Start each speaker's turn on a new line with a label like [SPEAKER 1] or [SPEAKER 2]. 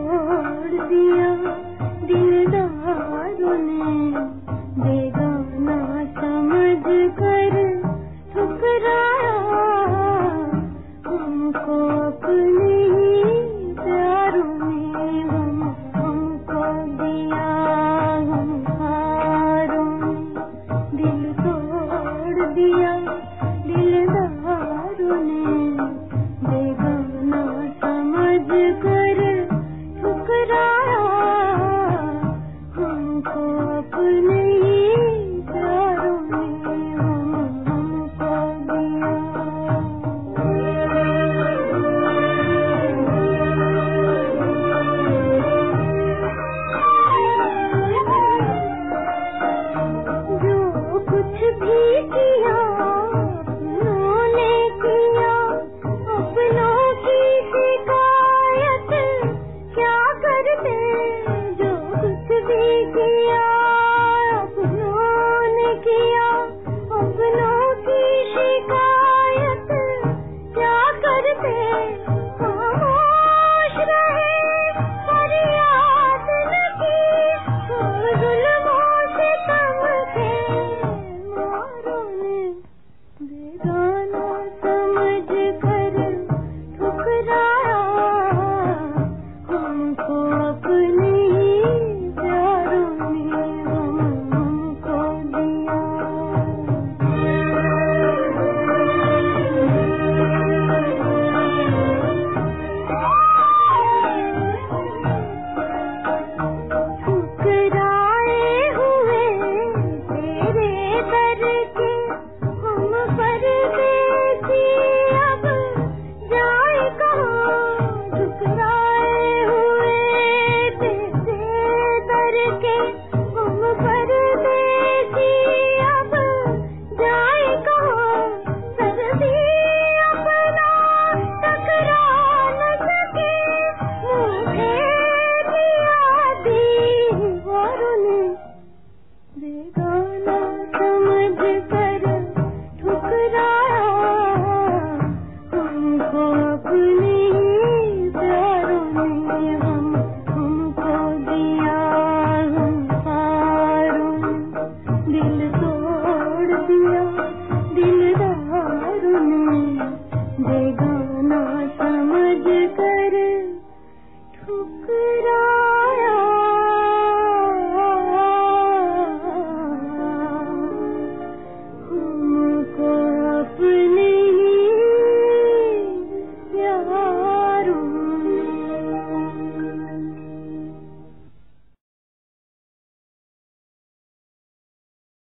[SPEAKER 1] तोड़ दिया दिलदारों ने, बेगाना समझ कर ठुकराया हमको अपने ही प्यारों ने। हमको दिया हम हारों ने, दिल तोड़ दिया दिलदारों ने, बेगाना समझ कर ठुकराया हमको अपने ही प्यारों ने। हमको दिया जो कुछ भी किया अपनों ने किया, अपनों की शिकायत क्या करते। जो कुछ भी किया अपनों ने किया, अपनों की शिकायत क्या करते। खामोश रहे फरियाद न की, जुल्मों से तम के मारों ने, बेगाना समझ कर ठुकराया हमको